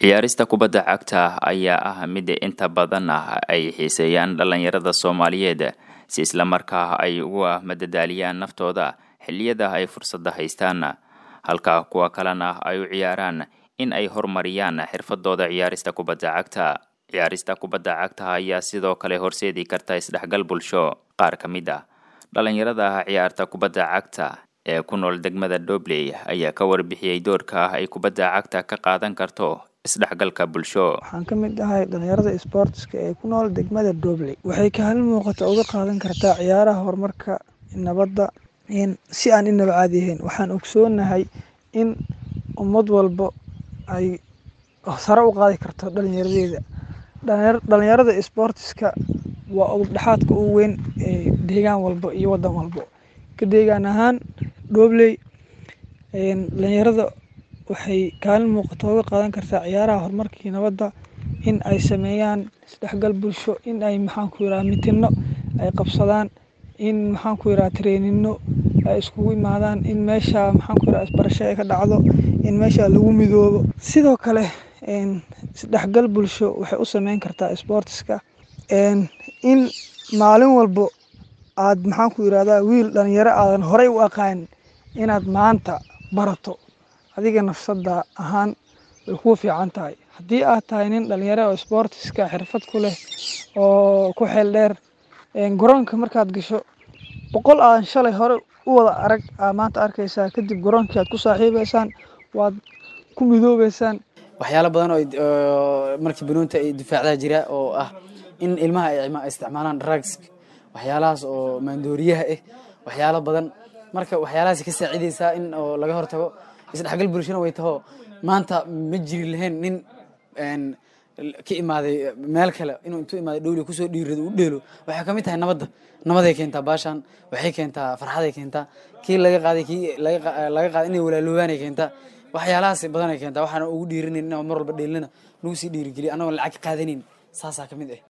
Ciyaarista kubadda cagta ayaa ah mid inta badan ay xiiseeyaan dhalinyarada Soomaaliyeed si isla markaa ay ugu madadaaliyaan naftooda xilliyada ay fursada haystaan, halka kuwa kalena ay u ciyaaraan in ay horumariyaan xirfadooda ciyaarista kubadda cagta. Ciyaarista kubadda cagta ayaa sidoo kale horseedi karta isdhexgal bulsho. Qaar ka mid ah dhalinyarada ciyaarta kubadda cagta ee ku nool degmada Dobley ayaa ka warbixiyay doorka ay kubadda cagta ka qaadan karto isdhexgalka bulsho. Waxaan ka mid ahay dhalinyarada sportska ee ku nool degmada Dobley. Waxay kaalin muuqata uga qaadan kartaa ciyaaraha horumarka nabadda si aan inaba caadi ahayn. Waxaan ogsoonahay in ummad walba ay sare u qaadi karto dhalinyaradeeda. Dhalinyarada sportska waa ugu dhaxaadka ugu weyn ee deegaan walba iyo wadan walba. Ka deegaan ahaan Dobley dhalinyarada waxay kaalin muuqata uga qaadan kartaa ciyaaraha horumarka nabadda in ay sameeyaan isdhexgal bulsho, in ay mitino ay qabsadaan, in treenino ay iskugu imaadaan, in meesha isbarasho ay ka dhacdo, in meesha lagu midoobo. Sidoo kale isdhexgal bulsho waxay u sameyn kartaa sportska in maalin walba aad wiil dhalinyaro aadan horey u aqaan inaad maanta barato adiga nafsada ahaan way ku fiican tahay. Haddii aad tahay nin dhalinyaro oo sportska xirfad ku leh oo ku xeel dheer garoonka markaad gasho 100 aan shalay hore u wada arag maanta arkaysaa, kadib garoonkii aad ku saaxiibaysaan, waad ku midoobaysaan. waxyaalo badan oo markii banoonta ay difaacda jira oo ah in ilmaha ay isticmaalaan drugs, waxyaalahaas oo maandooriyaha waxyaalo badan. Marka waxyaalahaas ka saacideysa in oo laga hortago isdhexgal bulshada way taho. Maanta ma jiri lahayn nin ka imaaday meel kale inuu intuu imaaday Dobley ku soo dhiirado u dheelo. Waxay kamid tahay nabaday keentaa baashan, waxay keentaa farxad ay keentaa, kii laga qaaday inay walaaloobaan ay keentaa. waxyaalahaas badan ay keentaa. Waxaan ugu dhiirinaynaa mar walba dheelina nagu sii dhiirigeliyo anagoo lacag qaadanin. Saasa kamid ah.